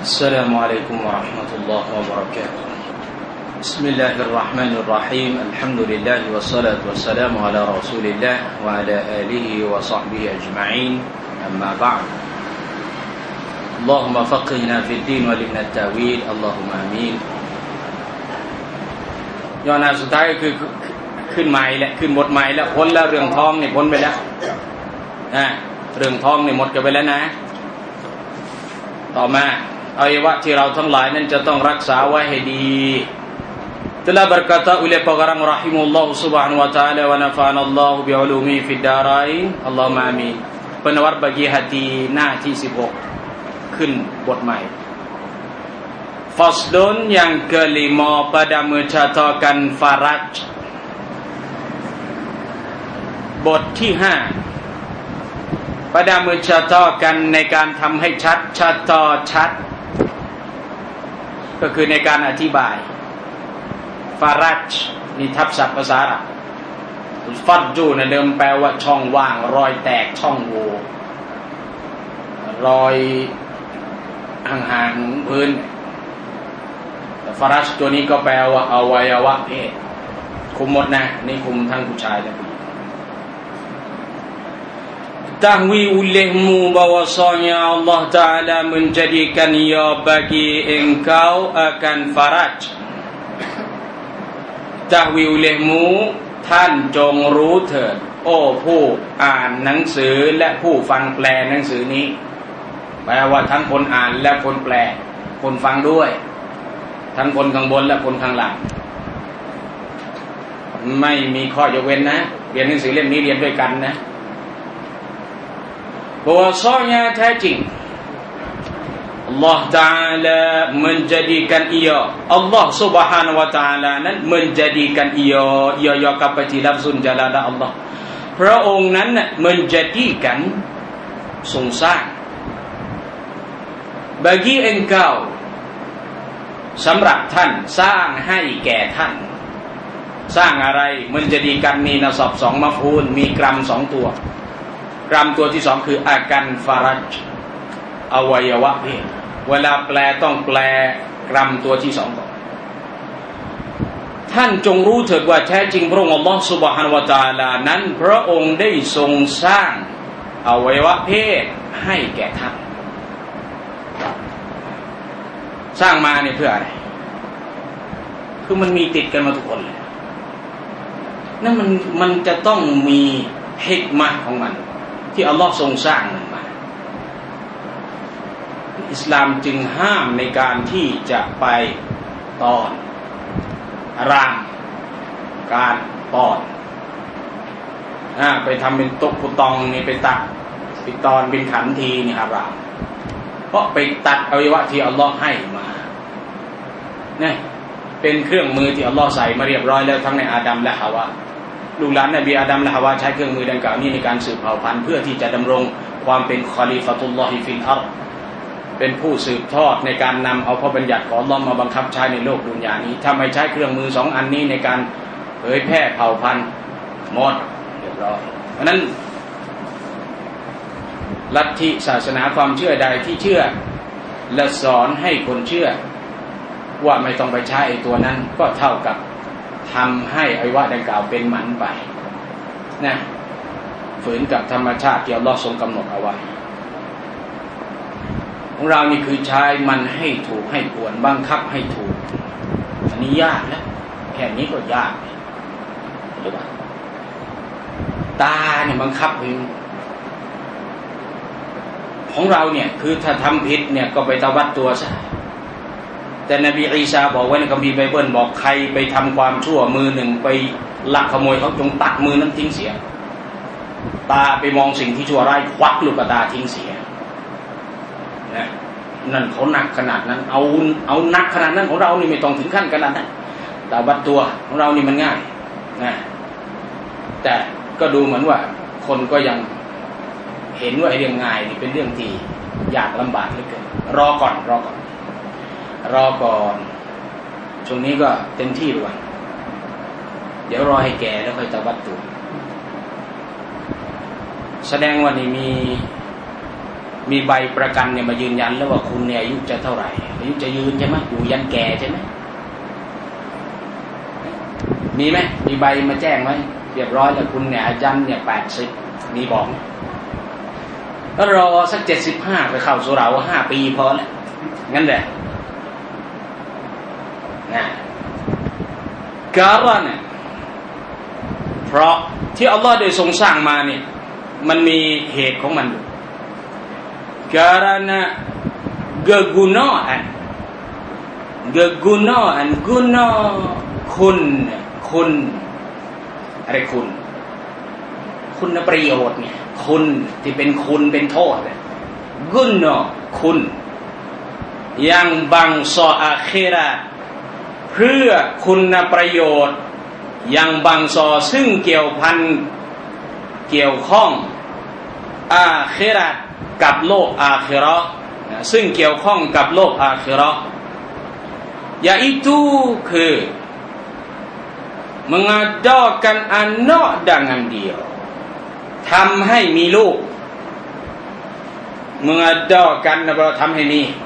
السلام عليكم ورحمة الله وبركاته بسم الله الرحمن الرحيم الحمد لله والصلاة والسلام على رسول الله وعلى آله وصحبه أجمعين أما بعد اللهم فقهنا في الدين وعلمنا التأويل اللهم آمين ย้อนสุดท้ายคือขึ้นใหม่แหละขึ้นบทใหม่แล้วพ้นแล้วเรื่องท้องนี่พ้นไปแล้วเรื่องท้องนี่หมดกันไปแล้วนะต่อมาอวัยวะที่เราทั้งหลายนั้นจะต้องรักษาไว้ให้ดี telah berkata oleh pengarang rahimahullah subhanahu wa ta'ala wa nafa'ana Allah bi'ulumi fid darain Allahumma amin penawar bagi hati หน้าที่16ขึ้นบทใหม่ Fasdun yang kelima pada mencatatkan faraj บทที่5pada mencatatkan ในการทำให้ชัดชัดก็คือในการอธิบายฟารัจนี่ทับศัพท์ภาษาอาหรับฟัดจูนะเดิมแปลว่าช่องว่างรอยแตกช่องโหว่รอยห่างๆพื้นฟารัจตัวนี้ก็แปลว่าอวัยวะเพศคุมหมดนะนี่คุมทั้งผู้ชายและผู้หญิงtahwi olehmu bahwasanya Allah Ta'ala menjadikan ia bagi engkau akan faraj tahwi olehmu ท่านจงรู้เถิดโอ้ผู้อ่านหนังสือและผู้ฟังแปลหนังสือนี้แปลว่าทั้งคนอ่านและคนแปลคนฟังด้วยทั้งคนข้างบนและคนข้างล่างไม่มีข้อยกเว้นนะเรียนหนังสือเล่มนี้เรียนด้วยกันนะbahwasanya แท้จริง Allah Ta'ala menjadikan ia Allah Subhanahu Wa Ta'ala นั้น menjadikan iaกลับไปที่ลัฟซุลญะลาละอัลลอฮ์พระองค์นั้น menjadikan ทรงสร้าง bagi engkau สำหรับท่านสร้างให้แก่ท่านสร้างอะไร menjadikan มีนะซอบ2มัฟอูลมีกรัม2ตัวกรัมตัวที่2คืออากันฟารัจอวัยวะเพศเวลาแปลต้องแปลกรัมตัวที่2ก่อนท่านจงรู้เถิดว่าแท้จริงพระองค์อัลลอฮฺซุบฮานะฮูวะตะอาลานั้นพระองค์ได้ทรงสร้างอวัยวะเพศให้แก่ท่านสร้างมาเนี่ยเพื่ออะไรคือมันมีติดกันมาทุกคนเลยนั่นมันจะต้องมีฮิกมะห์ของมันที่อัลลอฮ์ทรงสร้างมันมาอิสลามจึงห้ามในการที่จะไปตอนรามการตอนไปทำเป็นตุกปุตองนี่ไปตัดไปตอนเป็นขันทีนี่ฮารามเพราะไปตัดอวัยวะที่อัลลอฮ์ให้มาเนี่ยเป็นเครื่องมือที่อัลลอฮ์ใส่มาเรียบร้อยแล้วทั้งในอาดัมและฮาวาลูกหลานนบีอาดัมและฮาวาใช้เครื่องมือดังกล่าวนี้ในการสืบเผ่าพันธุ์เพื่อที่จะดำรงความเป็นคอลีฟะตุลลอฮิฟิลอัรฎ์เป็นผู้สืบทอดในการนำเอาพระบัญญัติของอัลเลาะห์มาบังคับใช้ในโลกดุนยานี้ถ้าไม่ใช้เครื่องมือ2อันนี้ในการเผยแพร่เผ่าพันธุ์หมดเรียบร้อยเพราะนั้นลัทธิศาสนาความเชื่อใดที่เชื่อและสอนให้คนเชื่อว่าไม่ต้องไปใช้ไอ้ตัวนั้นก็เท่ากับทำให้อวัยวะดังกล่าวเป็นหมันไปนะฝืนกับธรรมชาติที่อัลเลาะห์ทรงกำหนดเอาไว้ของเรานี่คือใช้มันให้ถูกให้ควรบังคับให้ถูกอันนี้ยากนะแค่นี้ก็ยากหรือเปล่าตาเนี่ยบังคับของเราเนี่ยคือถ้าทำผิดเนี่ยก็ไปตะวัดตัวซะแต่นบีอีสาบอกไว้ในคัมภีร์ไบเบิลบอกใครไปทำความชั่วมือหนึ่งไปลักขโมยเขาจงตัดมือนั้นทิ้งเสียตาไปมองสิ่งที่ชั่วร้ายควักลูกตาทิ้งเสียนะนั่นเขาหนักขนาดนั้นเอาหนักขนาดนั้นของเรานี่ไม่ต้องถึงขั้นขนาดนั้นแต่วัดตัวของเรานี่มันง่ายนะแต่ก็ดูเหมือนว่าคนก็ยังเห็นว่าไอ้เรื่องง่ายนี่เป็นเรื่องที่ยากลำบากเหลือเกินรอก่อนช่วงนี้ก็เต็มที่ด้วยเดี๋ยวรอให้แก่แล้วค่อยตะวัดตัวแสดงว่านี่มีมีใบประกันเนี่ยมายืนยันแล้วว่าคุณเนี่ยอายุจะเท่าไหร่อายุจะยืนใช่ไหมอยู่ยันแก่ใช่ไหมมีไหมมีใบมาแจ้งไหมเรียบร้อยแล้วคุณเนี่ยยันเนี่ย80มีบอกก็รอสัก75ไปเข้าสุเหร่า5 ปีพอแล้วงั้นแหละนะการะเนี่ยเพราะที่อัลลอฮ์ได้ทรงสร้างมาเนี่ยมันมีเหตุของมันkarena kegunaan guna คุณอะไรคุณประโยชน์เนี่ยคุณที่เป็นคุณเป็นโทษกุนคุณยังบังซออาคิเราะห์เพื่อคุณประโยชน์ยังบังซอซึ่งเกี่ยวพันเกี่ยวข้องอาคิเราะห์กับโลกอาคิเราะห์ซึ่งเกี่ยวข้องกับโลกอาคิเราะห์yaituคือmengadakan anak dengan diaทำให้มีลูกmengadakan apaทำให้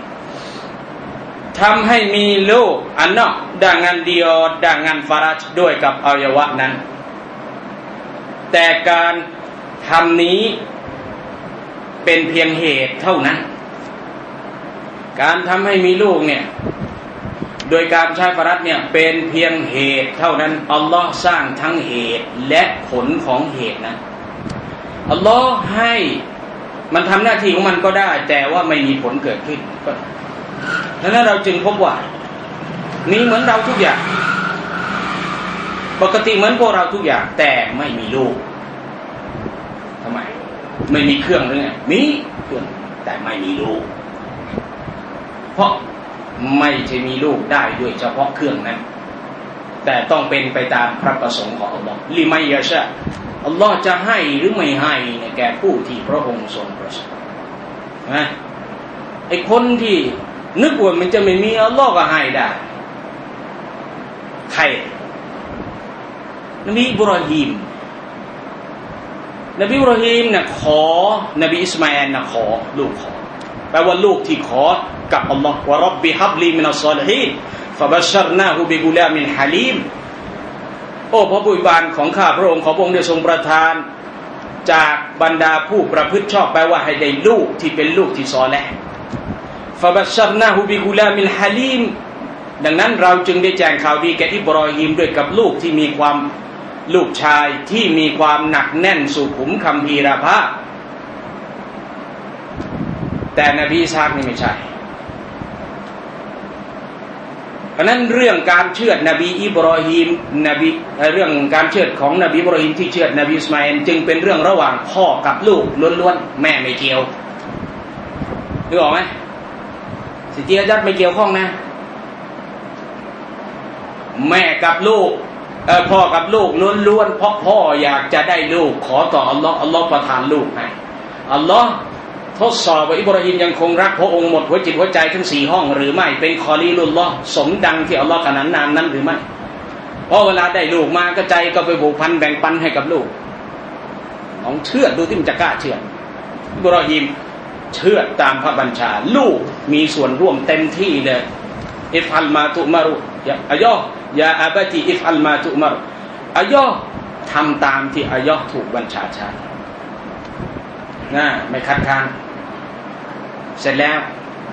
มีลูก anak dengan dia dengan faraj ด้วยกับอวัยวะนั้นแต่การทำนี้เป็นเพียงเหตุเท่านั้นการทำให้มีลูกเนี่ยโดยการใช้ฟารัดเนี่ยเป็นเพียงเหตุเท่านั้นอัลลอฮ์สร้างทั้งเหตุและผลของเหตุนั้นอัลลอฮ์ให้มันทำหน้าที่ของมันก็ได้แต่ว่าไม่มีผลเกิดขึ้นก็ดังนั้นเราจึงพบว่านี่เหมือนเราทุกอย่างปกติเหมือนพวกเราทุกอย่างแต่ไม่มีลูกทำไมไม่มีเครื่องหรือไงมีเครื่องแต่ไม่มีลูกเพราะไม่จะมีลูกได้ด้วยเฉพาะเครื่องนั้นแต่ต้องเป็นไปตามพระประสงค์ของอัลลอฮ์ลิมัยยะชาอัลลอฮ์จะให้หรือไม่ให้เนี่ยแก่ผู้ที่พระองค์ทรงประสงค์นะไอ้คนที่นึกว่ามันจะไม่มีอัลลอฮ์ก็ให้ได้ใครนบีอิบราฮิมเนี่ยขอนบีอิสมาอิลนะขอลูกขอแปลว่าลูกที่ขอกับอัลลอฮ์วะร็อบบิฮับลีมินัสซอลิฮีนฟะบัชชัรนาฮูบิกุลามินฮะลีมโอ้พระผู้อวยพรของข้าพระองค์ขอพระองค์ได้ทรงประทานจากบรรดาผู้ประพฤติชอบแปลว่าให้ได้ลูกที่เป็นลูกที่ซอลิห์ฟะบัชชัรนาฮูบิกุลามินฮะลีมดังนั้นเราจึงได้แจ้งข่าวดีแก่อิบรอฮีมด้วยกับลูกที่มีความลูกชายที่มีความหนักแน่นสุขุมคัมภีรภาพแต่นบีอิสฮากนี่ไม่ใช่เพราะนั้นเรื่องการเชือดนบีอิบรอฮีมเรื่องการเชือดของนบีอิบรอฮีมที่เชือดนบีอิสมาอิลจึงเป็นเรื่องระหว่างพ่อกับลูกล้วนๆแม่ไม่เกี่ยวนึกออกไหมสิจีอาจัดไม่เกี่ยวข้องนะแม่กับลูกพ่อกับลูกล้วนๆเพราะพ่ออยากจะได้ลูกขอต่ออัลลอฮ์ประทานลูกให้อัลลอฮ์ทดสอบว่าอิบราฮิมยังคงรักพระองค์หมดหัวจิตหัวใจทั้ง4ห้องหรือไม่เป็นคอลีลุลลอฮ์สมดังที่อัลลอฮ์ขนานนามนั้นหรือไม่เพราะเวลาได้ลูกมาก็ใจก็ไปผูกพันแบ่งปันให้กับลูกลองเชื่อดูที่มันจะกล้าเชื่ออิบราฮิมเชื่อตามพระบัญชาลูกมีส่วนร่วมเต็มที่เลยอิฟัลมาตุมารุอายอยาอาบะติอิฟัลมาตุมารุอายอทำตามที่อายอถูกบัญชาใช้ไม่คัดค้านเสร็จแล้ว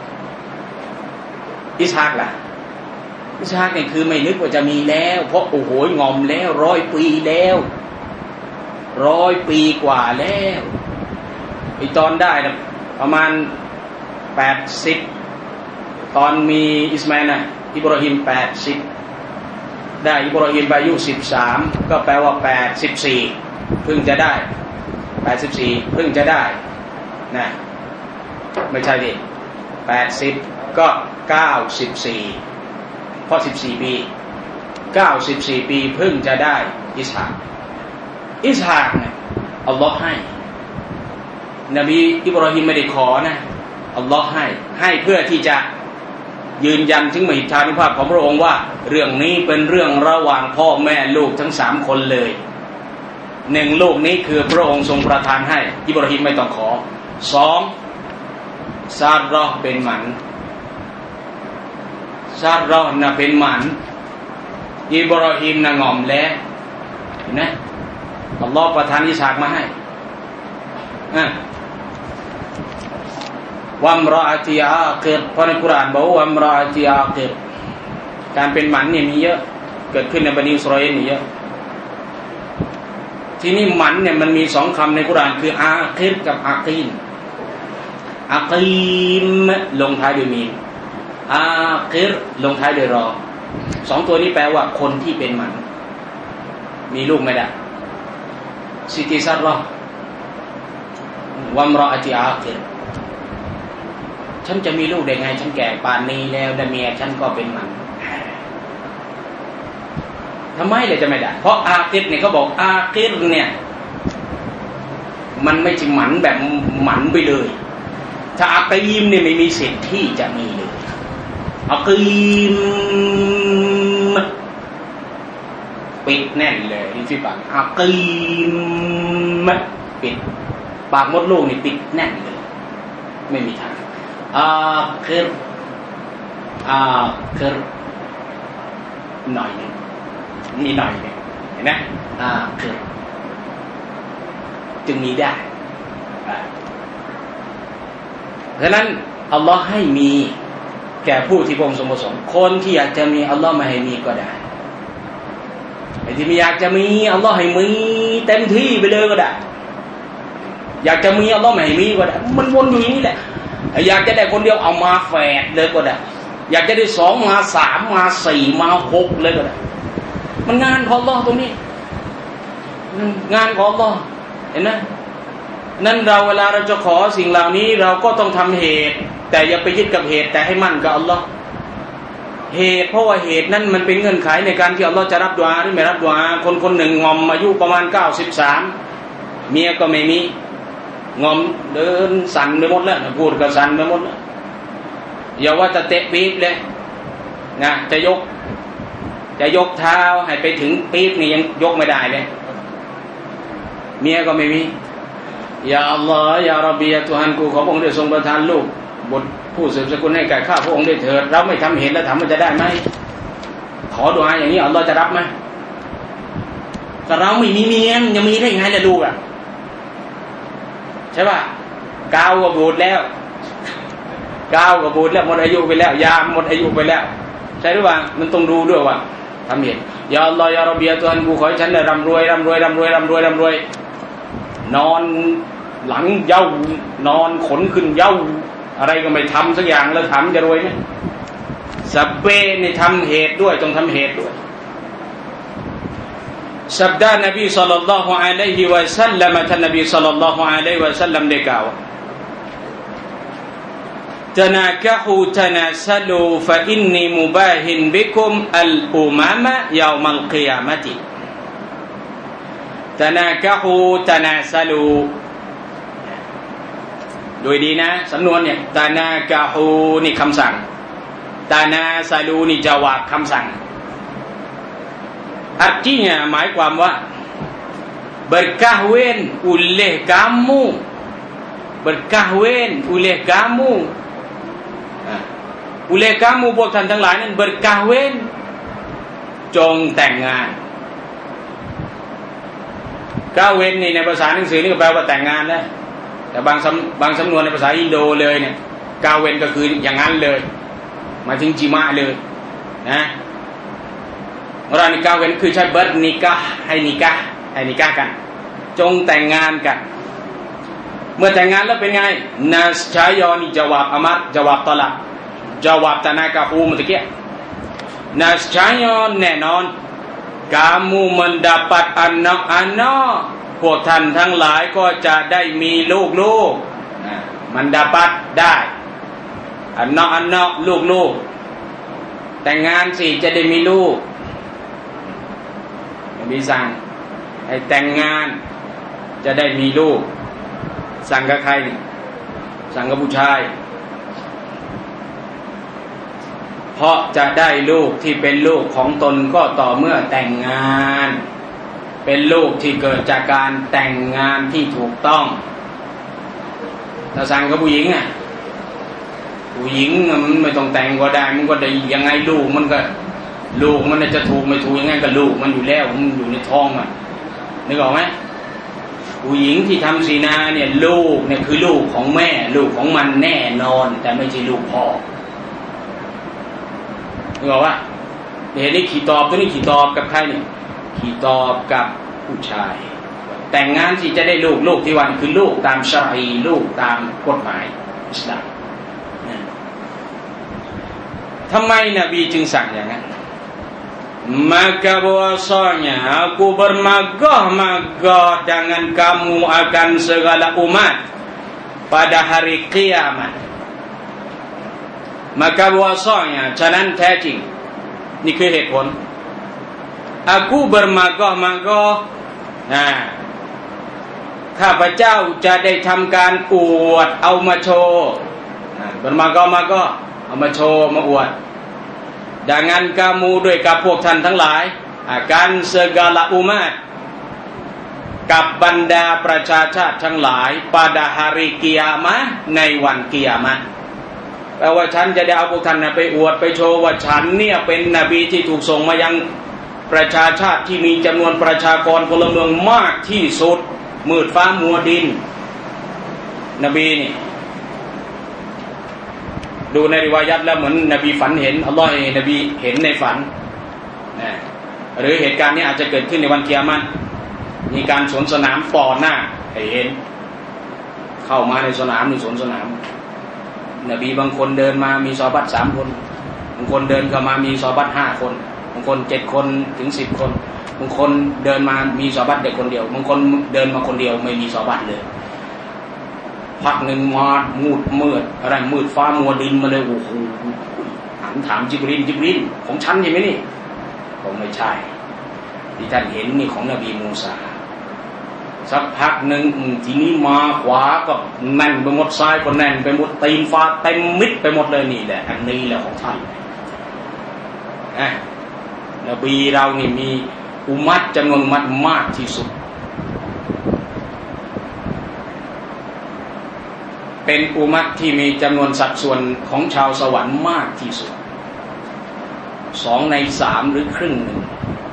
อิสฮากล่ะอิสฮากเนี่ยคือไม่นึกว่าจะมีแล้วเพราะโอ้โหงอมแล้ว100 ปีแล้ว100 ปีกว่าแล้วไอตอนได้นะประมาณ80ตอนมีอิสมาอิลนะอิบราฮิม80ได้อิบราฮิมอายุ13ก็แปลว่า84เพิ่งจะได้84เพิ่งจะได้นะไม่ใช่ดิ80ก็94เพราะ14 ปี94 ปีเพิ่งจะได้อิสฮากเนี่ยอัลลอฮ์ให้นบีอิบราฮิมไม่ได้ขอนะอัลลอฮ์ให้เพื่อที่จะยืนยันถึงมหิทธานุภาพของพระองค์ว่าเรื่องนี้เป็นเรื่องระหว่างพ่อแม่ลูกทั้ง3คนเลย1ลูกนี้คือพระองค์ทรงประทานให้อิบราฮิมไม่ต้องขอ2 ซาร์รอเป็นหมันซาร์รอน่ะเป็นหมันอิบราฮิมน่ะงอมแล้วเห็นไหมอัลลอฮ์ประทานอิสฮากมาให้วัมรออาติอาคิรเพราะในกุรอานบอกว่าวัมรออาติอาคิรการเป็นหมันเนี่ยมีเยอะเกิดขึ้นในบันิอิสราเอลมีเยอะที่นี่หมันเนี่ยมันมี2คำในกุรอานคืออาคิรกับอากีนอากีมลงท้ายด้วยมีนอาคิรลงท้ายด้วยรอ2ตัวนี้แปลว่าคนที่เป็นหมันมีลูกไม่ได้ซิติซัรรอวัมรออาติอาคิรฉันจะมีลูกได้ไงฉันแก่ป่านนี้แล้วแต่เมียฉันก็เป็นหมันทำไมเลยจะไม่ได้เพราะอาคิรเนี่ยเขาบอกอาคิรเนี่ยมันไม่ใช่หมันแบบหมันไปเลยถ้าอากีมเนี่ยไม่มีสิทธิ์ที่จะมีเลยอากีมปิดแน่นเลยที่ปากอากีมปิดปากมดลูกนี่ปิดแน่นเลยไม่มีทางอาคิรหน่อยนึงมีหน่อยนึงเห็นไหมอาคิรจึงมีได้เพราะนั้นอัลลอฮ์ให้มีแก่ผู้ที่พระองค์ทรงประสงค์คนที่อยากจะมีอัลลอฮ์ไม่ให้มีก็ได้ไอ้ที่ไม่อยากจะมีอัลลอฮ์ให้มีเต็มที่ไปเลยก็ได้อยากจะมีอัลลอฮ์ไม่ให้มีก็ได้มันวนอยู่อย่างนี้แหละอยากจะได้คนเดียวเอามาแฝดเลยก็ได้อยากจะได้2มา3มา4มา6เลยก็ได้มันงานของอัลลอฮ์ตรงนี้งานของอัลลอฮ์เห็นไหมนั้นเราเวลาเราจะขอสิ่งเหล่านี้เราก็ต้องทำเหตุแต่อย่าไปยึดกับเหตุแต่ให้มั่นกับอัลลอฮ์เหตุเพราะว่าเหตุนั้นมันเป็นเงื่อนไขในการที่อัลลอฮ์จะรับดุอาหรือไม่รับดุอาคนหนึ่งงอมอายุประมาณ93เมียก็ไม่มีงอมเดินสั่นไปหมดแล้วพูดก็สั่นไปหมดแล้วอย่าว่าจะเตะปี๊บเลยนะจะยกเท้าให้ไปถึงปี๊บนี่ยังยกไม่ได้เลยเมียก็ไม่มียาอัลลอฮ์ยาร็อบบียะตุฮันกูขอพระองค์ได้ทรงประทานลูกบุตรผู้สืบสกุลให้แก่ข้าพระองค์ได้เถิดเราไม่ทำเห็นแล้วถามว่าจะได้ไหมขอดุอาอย่างนี้อัลลอฮ์จะรับไหมแต่เราไม่มีเมียยังมีได้ไงล่ะลูกอ่ะใช่ป่ะก้าวก็บูดแล้วหมดอายุไปแล้วยามหมดอายุไปแล้วใช่หรือเปล่ามันต้องดูด้วยว่าทำเห็นยาอัลลอฮ์ยาร็อบบียะตุฮันกูขอให้ฉันได้ร่ำรวยนอนหลังเย้านอนขนขึ้นเย้าอะไรก็ไม่ทำสักอย่างแล้วถามจะรวยไหมสับเป้นี่ทำเหตุด้วยต้องทำเหตุด้วยสับดานบีศ็อลลัลลอฮุอะลัยฮิวะซัลลัมท่านนบีศ็อลลัลลอฮุอะลัยฮิวะซัลลัมได้กล่าวตะนาคะฮูตะนาซะลูฟะอินนีมุบาฮินบิกุมอัลอุมามะยอมัลกิยามะติตะนาคะฮูตะนาซะลูโดยดีนะสำนวนเนี่ยตะนากะฮูนี่คำสั่งตะนาซะลูนี่จาวาบคำสั่งartinyaหมายความว่า berkahwin oleh kamu berkahwin oleh kamu oleh kamu พวกท่านทั้งหลายนั้น berkahwin จงแต่งงานกาเวนนี่ในภาษาหนังสือนี่ก็แปลว่าแต่งงานนะแต่บางสำนวนในภาษาอินโดเลยเนี่ยกาเวนก็คืออย่างนั้นเลยหมายถึงจิมะเลยนะเรานิกาเวนคือใช้เบิร์นิกะให้นิกะกันจงแต่งงานกันเมื่อแต่งงานแล้วเป็นไงนัสชายอนี่จาวาบอามัดจาวาบตะละจาวาบตะนากะฮูเมื่อกี้นัสชายอแน่นอนkamu mendapat anak-anak พวกท่านทั้งหลายก็จะได้มีลูกๆมันดับได้anak-anak ลูกๆแต่งงานสิจะได้มีลูกมีสั่งให้แต่งงานจะได้มีลูกสั่งกับใครสั่งกับผู้ชายเพราะจะได้ลูกที่เป็นลูกของตนก็ต่อเมื่อแต่งงานเป็นลูกที่เกิดจากการแต่งงานที่ถูกต้องถ้าสั่งกับผู้หญิงผู้หญิงมันไม่ต้องแต่งก็ได้มันก็ได้ยังไงลูกมันจะถูกไม่ถูกยังไงก็ลูกมันอยู่แล้วมันอยู่ในท้องมันนึกออกไหมผู้หญิงที่ทำศีนาเนี่ยลูกเนี่ยคือลูกของแม่ลูกของมันแน่นอนแต่ไม่ใช่ลูกพ่อนึกออกว่าเดี๋ยวนี้ขี่ตอบตัวนี้ขี่ตอบกับใครเนี่ยขี่ตอบกับผู้ชายแต่งงานที่จะได้ลูกที่วันคือลูกตามชะรีลูกตามกฎหมายอิสลามทำไมนบีจึงสั่งอย่างนั้นmaka bahwasanya aku bermegah-megah dengan kamu akan segala umat pada hari kiamat maka bahwasanya ฉะนั้นแท้จริงนี่คือเหตุผล aku bermegah-megah ข้าพเจ้าจะได้ทำการอวดเอามาโชว์bermegah-megah เอามาโชว์มาอวดdengan kamu ด้วยกับพวกท่านทั้งหลาย akan segala umat กับบรรดาประชาชาติทั้งหลาย pada hari kiamah ในวันกิยามะห์แปลว่าฉันจะได้เอาพวกท่านไปอวดไปโชว์ว่าฉันเนี่ยเป็นนบีที่ถูกส่งมายังประชาชาติที่มีจำนวนประชากรพลเมืองมากที่สุดมืดฟ้ามัวดินนบีนี่ดูในริวายัตแล้วเหมือนนบีฝันเห็นอัลลอฮ์นบีเห็นในฝันนะหรือเหตุการณ์นี้อาจจะเกิดขึ้นในวันกิยามะห์มีการสวนสนามต่อหน้าให้เห็นเข้ามาในสนามในสวนสนามนบีบางคนเดินมามีซอฮาบะห์3 คนบางคนเดินเข้ามามีซอฮาบะห์5 คนบางคน7 คนถึง10 คนบางคนเดินมามีซอฮาบะห์เด็กคนเดียวบางคนเดินมาคนเดียวไม่มีซอฮาบะห์เลยพักหนึ่งมามืดอะไรมืดฟ้ามัวดินมาเลยโอ้โหหันถามจิบรีลของฉันใช่ไหมนี่ผมไม่ใช่ที่ท่านเห็นนี่ของนบีมูซาสักพักหนึ่งทีนี้มาขวาก็แน่นไปหมดซ้ายก็แน่นไปหมดตีนฟ้าเต็มมิดไปหมดเลยนี่แหละอันนี้แหละของท่านนบีเรานี่มีอุมัตจำนวนอุมัตมากที่สุดเป็นอุมัตที่มีจำนวนสัดส่วนของชาวสวรรค์มากที่สุด2 ใน 3หรือครึ่งหนึ่ง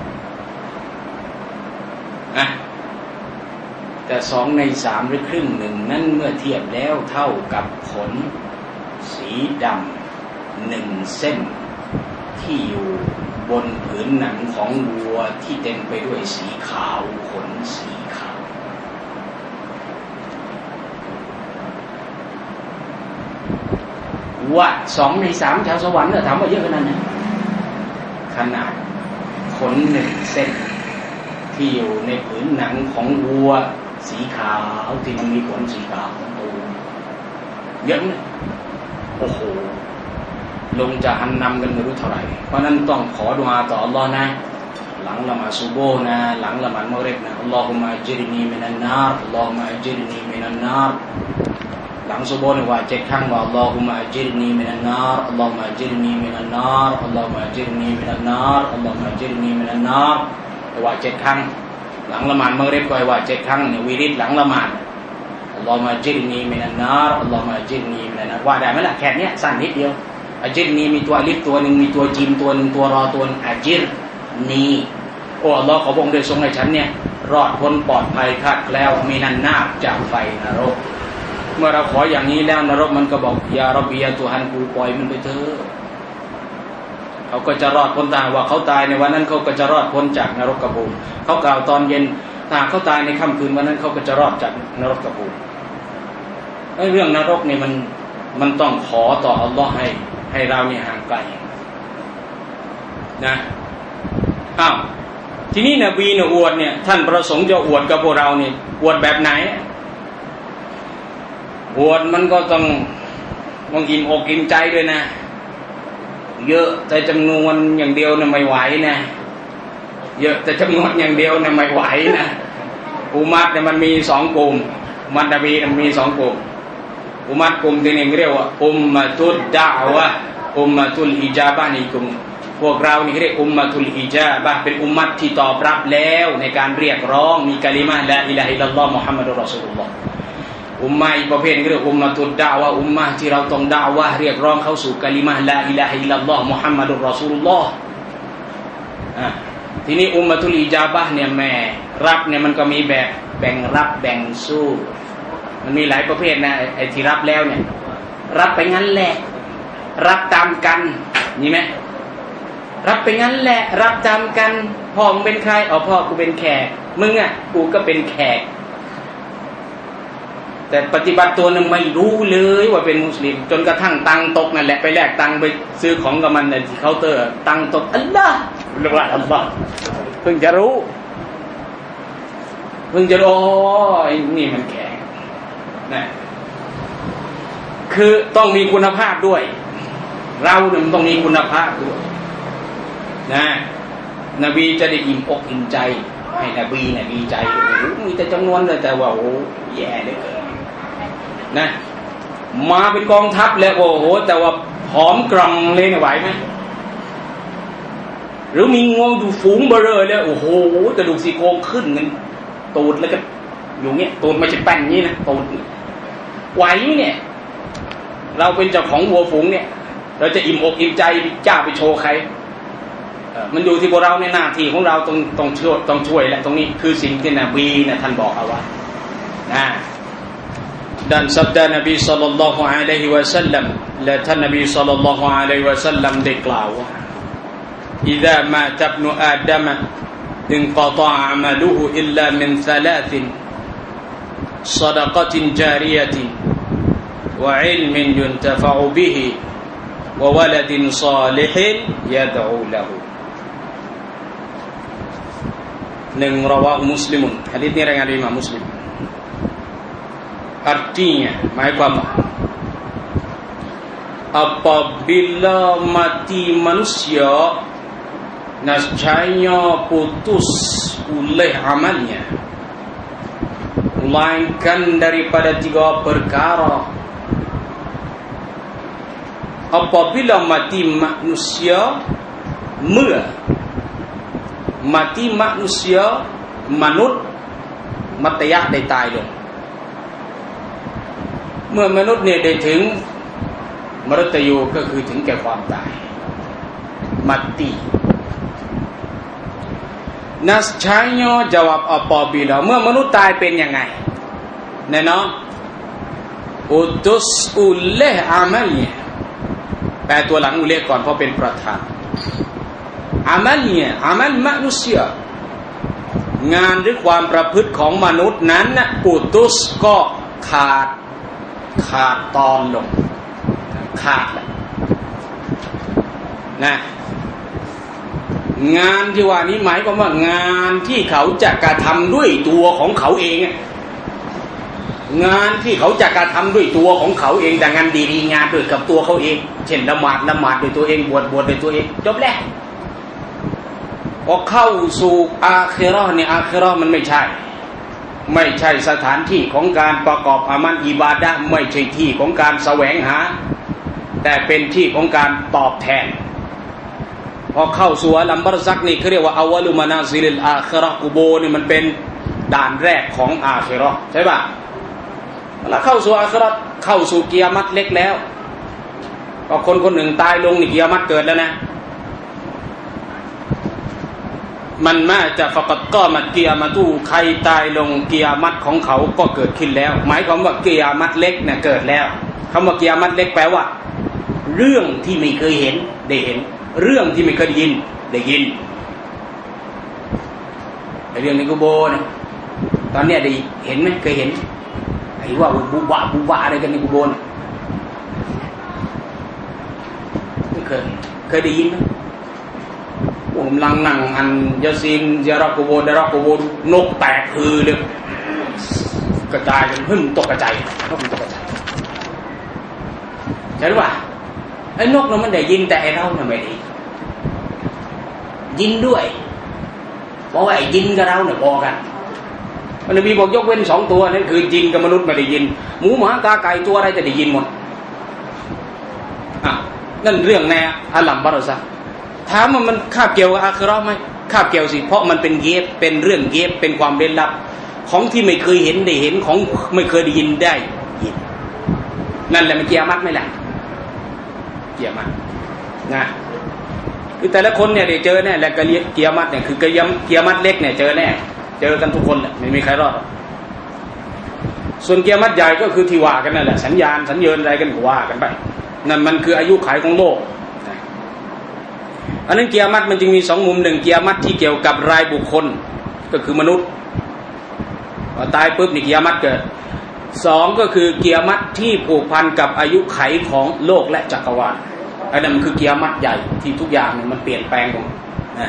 แต่2 ใน 3หรือครึ่งหนึ่งนั้นเมื่อเทียบแล้วเท่ากับขนสีดำ1 เส้นที่อยู่บนผืนหนังของวัวที่เต็มไปด้วยสีขาวขนสีขาวว่า2 ใน 3ชาวสวรรค์ถามว่าเยอะขนาดไหนขนาดขน1 เส้นที่อยู่ในผืนหนังของวัวสีขาวที่มันมีขนสีขาวตัวเยอะนะโอ้โหลงจะหันนำกันไม่รู้เท่าไหร่เพราะนั้นต้องขอดุอาต่ออัลลอฮ์นะหลังละหมาดซุบฮ์นะหลังละหมาดมักริบนะอัลลอฮุมะอัจรินีมินันนารอัลลอฮุมะอัจรินีมินันนารหลังซุบฮ์เนี่ยว่า7 ครั้งว่าอัลลอฮุมะอัจรินีมินันนารอัลลอฮุมะอัจรินีมินันนารอัลลอฮุมะอัจรินีมินันนารอัลลอฮุมะอัจรินีมินันนารว่า7 ครั้งหลังละหมาดมักริบก็ว่า7 ครั้งเนี่ยวิริดหลังละหมาดอัลลอฮุมะอัจรินีมินันนารอัลลอฮุมะอัจรินีมินันนารว่าได้ไหมล่ะแค่นี้สั้นนิดเดียวอัจรินีมีตัวอลิฟตัวหนึ่งมีตัวจีมตัวหนึ่งตัวรอตัวอัจรินีโอ้อัลลอฮ์ขอพระองค์ได้ทรงให้ฉันเนี่ยรอดพ้นปลอดภัยคาดแคล้วมีนันนาจากไฟนรกเมื่อเราขออย่างนี้แล้วนรกมันก็บอกยาร็อบบียะตุฮันกูปล่อยมันไปเถอะเขาก็จะรอดพ้นตายว่าเขาตายในวันนั้นเขาก็จะรอดพ้นจากนรกกระพูมเขากล่าวตอนเย็นถ้าเขาตายในค่ำคืนวันนั้นเขาก็จะรอดจากนรกกระพูมเรื่องนรกนี่มันต้องขอต่ออัลลอฮ์ให้เราเนี่ยห่างไกลนะทีนี้นบีเนี่ยอวดเนี่ยท่านประสงค์จะอวดกับพวกเราเนี่ยอวดแบบไหนอวดมันก็ต้องอิ่มอกอิ่มใจด้วยนะเยอะแต่จำนวนอย่างเดียวเนี่ยไม่ไหวนะเยอะแต่จำนวนอย่างเดียวเนี่ยไม่ไหวนะอุมัตเนี่ยมันมี2 กลุ่มอุมัตนบีมันมี2 กลุ่มอุมัตกลุ่มที่1เรียกว่าอุมมะตุดดะวะอุมมะตุลอิจาบะห์นี่กลุ่มพวกเรานี่เรียกอุมมะตุลอิจาบะห์เป็นอุมมัตที่ตอบรับแล้วในการเรียกร้องมีกะลิมะห์ลาอิลาฮะอิลลัลลอฮ์มุฮัมมัดุรรอซูลุลลอฮ์อุมมะอีกประเภทนึงเรียกอุมมะตุดดะวะอุมมะที่เราต้องดะวะเรียกร้องเข้าสู่กะลิมะห์ลาอิลาฮะอิลลัลลอฮ์มุฮัมมัดุรรอซูลุลลอฮ์ทีนี้อุมมะตุลอิจาบะห์เนี่ยแม่รับเนี่ยมันก็มีแบบแบ่งรับแบ่งสู้มันมีหลายประเภทนะไอ้ที่รับแล้วเนี่ยรับไปงั้นแหละรับตามกันนี่ไหมรับไปงั้นแหละรับตามกันพ่อมึงเป็นใครพ่อกูเป็นแขกมึงอ่ะกูก็เป็นแขกแต่ปฏิบัติตัวนึงไม่รู้เลยว่าเป็นมุสลิมจนกระทั่งตังตกนั่นแหละไปแลกตังไปซื้อของกับมันในที่เคาน์เตอร์ตังตกอัลลอฮ์เรียกว่าอัลลอฮ์เพิ่งจะรู้ไอ้นี่มันแขกนะคือต้องมีคุณภาพด้วยเราเนี่ยมันต้องมีคุณภาพด้วยนะนบีจะได้อิ่มอกอิ่มใจให้นบีเนี่ยดีใจโอ้โหมีแต่จำนวนเลยแต่ว่าโอ้แย่เหลือเกินนะมาเป็นกองทัพแล้วโอ้โหแต่ว่าหอมกร่ำเลยเนี่ยไหวไหมหรือมีงวงอยู่ฝูงเบอร์เลยโอ้โหกระดูกซี่โครงขึ้นเงินตูดแล้วก็อยู่เงี้ยตูดไม่ใช่แป้นนี้นะตูดไหวไหมเนี่ยเราเป็นเจ้าของวัวฝูงเนี่ยเราจะอิ่มอกอิ่มใจจ้าไปโชว์ใครมันอยู่ที่พวกเราในหน้าที่ของเราต้องช่วยและตรงนี้คือสิ่งที่นบีนะท่านบอกเอาไว้นะdan sabda Nabi sallallahu alaihi wasallam และท่านนบี sallallahu alaihi wasallam ได้กล่าวว่า إذا مات ابن آدم انقطع عمله إلا من ثلاث صدقة جارية وعلم ينتفع به وولد صالح يدعو له rawahu muslimun hadis ini riwayat Imam Muslim artinya หมายความว่า apabila mati manusia nescaya putus oleh amalnya melainkan daripada tiga perkara apabila mati manusia เมื่อ mati manusia มนุษย์มัตยะได้ตายลงเมื่อมนุษย์เนี่ยได้ถึงมรตยูก็คือถึงแก่ความตาย mati nascaya jawab apabila เมื่อมนุษย์ตายเป็นยังไงแน่นอน putus oleh amalnya แปลตัวหลังอุเลขก่อนเพราะเป็นประธานamalnya amal manusia งานหรือความประพฤติของมนุษย์นั้นนะปุตุสก็ขาดตอนลงขาดแล้วนะงานที่ว่านี้หมายความว่างานที่เขาจะกระทำด้วยตัวของเขาเองงานที่เขาจะกระทำด้วยตัวของเขาเองแต่งานดีๆงานด้วยกับตัวเขาเองเช่นละหมาดด้วยตัวเองบวชด้วยตัวเองจบแล้วพอเข้าสู่อาคิเราะห์เนี่ยอาคิเราะห์มันไม่ใช่สถานที่ของการประกอบอามัลอิบาดะห์ไม่ใช่ที่ของการแสวงหาแต่เป็นที่ของการตอบแทนพอเข้าสู่อัลลัมบารซักนี่เขาเรียกว่าอาวะลุมานาซิลิลอาคิเราะห์กุโบร์นี่มันเป็นด่านแรกของอาคิเราะห์ใช่ป่ะแล้วเข้าสู่อาคิเราะห์เข้าสู่กิยามะฮ์เล็กแล้วก็คนหนึ่งตายลงนี่กิยามะฮ์เกิดแล้วนะมันมาจะฟะกัดกอมัตกิยามะตุใครตายลงกิยามะฮ์ของเขาก็เกิดขึ้นแล้วหมายความว่ากิยามะฮ์เล็กเนี่ยเกิดแล้วคำว่ากิยามะฮ์เล็กแปลว่าเรื่องที่ไม่เคยเห็นได้เห็นเรื่องที่ไม่เคยได้ยินไอ้เรื่องในกุโบร์เนี่ยตอนเนี้ยได้เห็นไหมเคยเห็นไอ้ว่าบุบะอะไรกันในกุโบร์ไม่เคยได้ยินไหมผมลังนั่งอันยาซีนยารักกุโบนกแตกคือเลยกระจายกันพึ่งตกกระจายใช่หรือเปล่าไอ้นกมันได้ยินแต่ไอ้เราเนี่ยไม่ได้ยินด้วยเพราะว่าไอ้ยินกับเราเนี่ยพอกันมันมีบอกยกเว้น2ตัวนั่นคือยินกับมนุษย์ไม่ได้ยินหมูหมากาไก่ตัวอะไรจะได้ยินหมดนั่นเรื่องในอัลลัมบารซะถามว่ามันคาบเกี่ยวกับอาคิเราะห์ไหมคาบเกี่ยวสิเพราะมันเป็นเกฟเป็นเรื่องเกฟเป็นความเร้นลับของที่ไม่เคยเห็นได้เห็นของไม่เคยได้ยินได้ยินนั่นแหละมันเกียรมัดไหมล่ะเกียรมัดนะคือแต่ละคนเนี่ยได้เจอแน่แหละกะเกียรมัดเนี่ยคือเกียรมัดเล็กเนี่ยเจอแน่เจอกันทุกคนแหละไม่มีใครรอดส่วนเกียรมัดใหญ่ก็คือที่ว่ากันนั่นแหละสัญญาณสัญเยินอะไรกันก็ว่ากันไปนั่นมันคืออายุขัยของโลกอันนั้นเกียรมัดมันจึงมีสองมุมหนึ่งเกียรมัดที่เกี่ยวกับรายบุคคลก็คือมนุษย์ตายปุ๊บนี่เกียรมัดเกิดสองก็คือเกียรมัดที่ผูกพันกับอายุขัยของโลกและจักรวาลอันนั้นมันคือเกียรมัดใหญ่ที่ทุกอย่างมันเปลี่ยนแปลงของนะ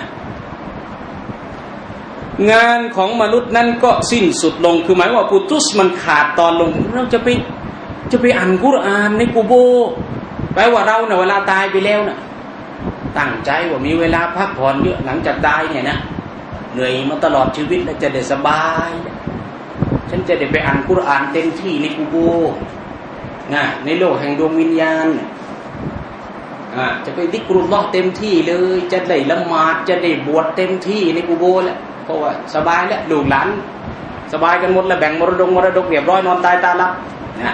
งานของมนุษย์นั้นก็สิ้นสุดลงคือหมายว่าปุตุสมันขาดตอนลงเราจะไปอ่านกุรอานในกุโบร์แปลว่าเราเนี่ยเวลาตายไปแล้วน่ะตั้งใจว่ามีเวลาพักผ่อนเยอะหลังจากตายเนี่ยนะเหนื่อยมาตลอดชีวิตแล้วจะได้สบายฉันจะได้ไปอ่านกุรอานเต็มที่ในกุโบร์นะในโลกแห่งดวงวิญญาณจะไปดิกรุลลอฮ์เต็มที่เลยจะได้ละหมาดจะได้บวชเต็มที่ในกุโบร์แล้วเพราะว่าสบายแล้วลูกหลานสบายกันหมดแล้วแบ่งมรดกเรียบร้อยนอนตายตาลับนะ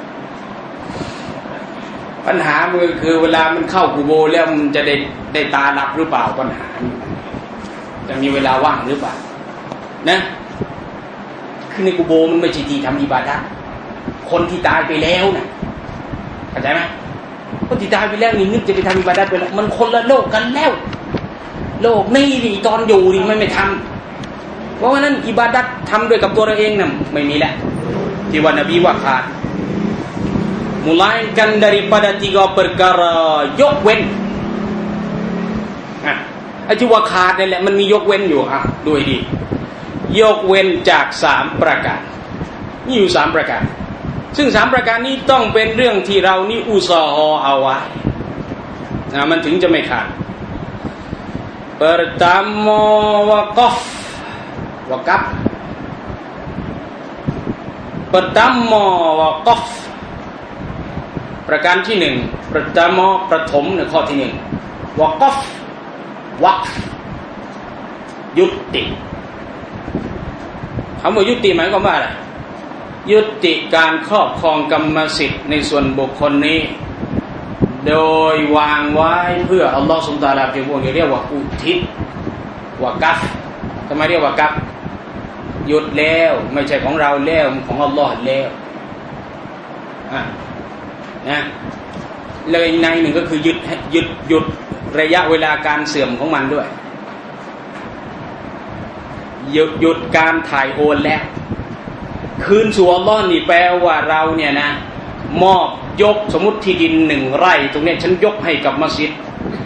ปัญหามันคือเวลามันเข้ากุโบร์แล้วมันจะได้ตาลับหรือเปล่าปัญหาจะมีเวลาว่างหรือเปล่านะคือในกุโบร์มันไม่ใช่ที่ทำอิบาดะห์คนที่ตายไปแล้วนะเข้าใจไหมคนที่ตายไปแล้วนี่นึกจะไปทำอิบาดะห์ไปแล้วมันคนละโลกกันแล้วโลกนี่ตอนอยู่นี่ไม่ทำเพราะว่านั้นอิบาดะห์ทำด้วยกับตัวเราเองน่ะไม่มีแหละที่ว่านบีว่าขาดmelainkan daripada 3 perkara ยกเว้นไอ้ที่ว่าขาดนี่แหละมันมียกเว้นอยู่ดูให้ดียกเว้นจาก3ประการนี่อยู่3ประการซึ่ง3ประการนี้ต้องเป็นเรื่องที่เรานี่อุซอฮอเอาไว้มันถึงจะไม่ขาดpertama waqaf pertama waqaf ประการที่1pertama ประถมในข้อที่1 waqaf ยุติคำว่ายุติหมายความว่าอะไรยุติการครอบครองกรรมสิทธิ์ในส่วนบุคคลนี้โดยวางไว้เพื่ออัลลอฮฺซุบฮานะฮูวะตะอาลาที่พวกนี้เรียกว่าอุทิศวะกัฟทำไมเรียกว่ากัฟหยุดแล้วไม่ใช่ของเราแล้วของอัลลอฮฺแล้วนะเลยในหนึ่งก็คือหยุดระยะเวลาการเสื่อมของมันด้วยหยุดการถ่ายโอนแล้วคืนสู่อัลลอฮ์นี่แปลว่าเราเนี่ยนะมอบยกสมมุติที่ดิน1 ไร่ตรงนี้ฉันยกให้กับมัสยิด